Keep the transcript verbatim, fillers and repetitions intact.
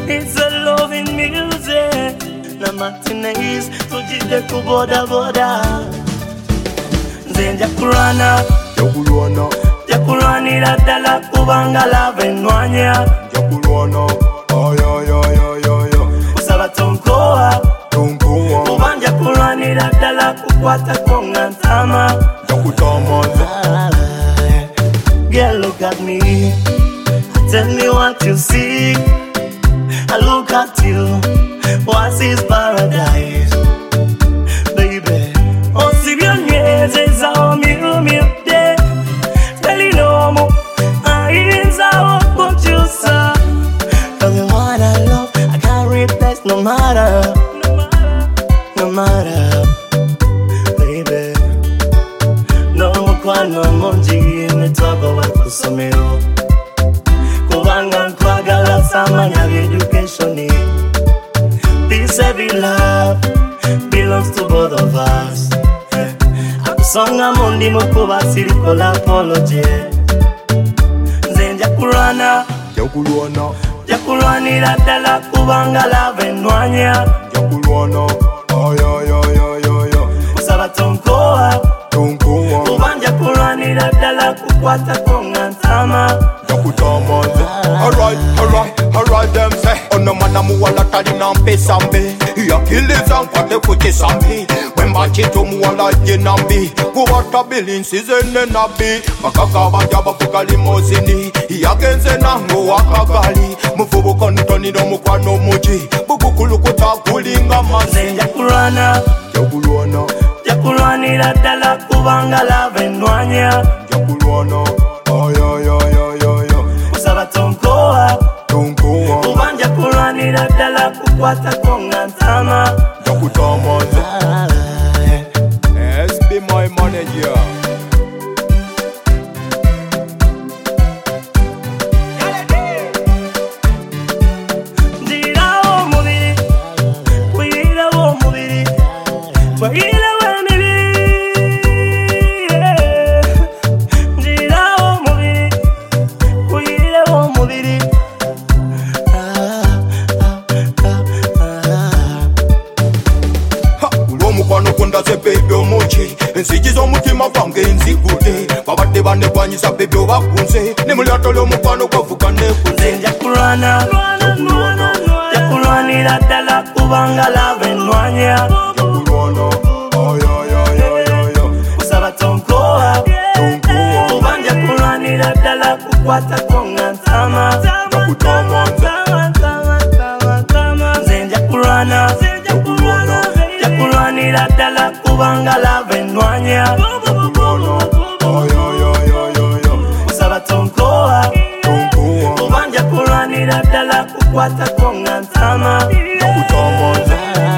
It's a loving music. Na matinees, tujide kuboda boda. Zenja kurana, Jakulwana, Jakulwani la dala kubanga la venwanya. Jakulwana, ay ay ay ay ay ay. Usaba tonkoa, Tonkoa, kubanja kulwani la dala kukwata konga ntama. Jakutamaza. Girl, look at me. Tell me what you see. I look at you. What's his paradise, baby? On si bien yes, it's our meal, meal day. Tell you no more. I is our what you saw. Cause the one I love, I can't replace no matter, no matter, baby. No more kwa no monji in the top of what was some meal. Kubanga kwagala samanya education. This heavy love belongs to both of us. Akusonga mundi mukuba sirikola apology. Zenja kurana, Jakulwana, Jakulwanira dala kubanga la venwanya. Jakulwana, ay ay ay ay ay ay. Usaba tonkoa, Tonkoa, kubanja kulwanira dala kukwata konga ntama. Jakutamaza. Alright, alright, alright, them say on the man amu wala tali nampe sambe ya kiliza kwate kuti sambi wemba chito mu wala jinambi kuwata bilin sizene nabi makaka wajaba fuka limozini ya genze nango wakagali mufubu kontoni no mukwano muji bugukulu kutakulinga manzi. Zenja kurana, Jakulwana, Jakulwanira dala kubanga la venwanya. Jakulwana, ay ay ay ay ay ay. Usaba tonkoa, Tonkoa, kubanja kulwanira dala kukwata konga ntama. Jakutamaza. S B my manager. Njira omubiri, kuyira omubiri, twayira w'emibiri. Njira omubiri, kuyira omubiri. Olw'omukwano kundaze baby omungi ensigi z'omutima gwange nzigudde babadde banegwanyisa baby obakunze ne mu lyato ly'omukwano gwavuga nekuze. Nze nja kulwana, nja kulwanira ddala kubanga lava ennwanya. Jakulwana, ay ay ay ay ay ay. Kusaba tonkoa, Tonkoa, kuba nja kulwanira ddala kukwatako nga ntama. Jakutamaza. Nze nja kulwana, nja kulwanira ddala kubanga lava ennwanya. Ay ay ay ay ay ay. Kusaba tonkoa, Tonkoa, kuba nja kulwanira ddala kukwatako nga ntama. Jakutamaza.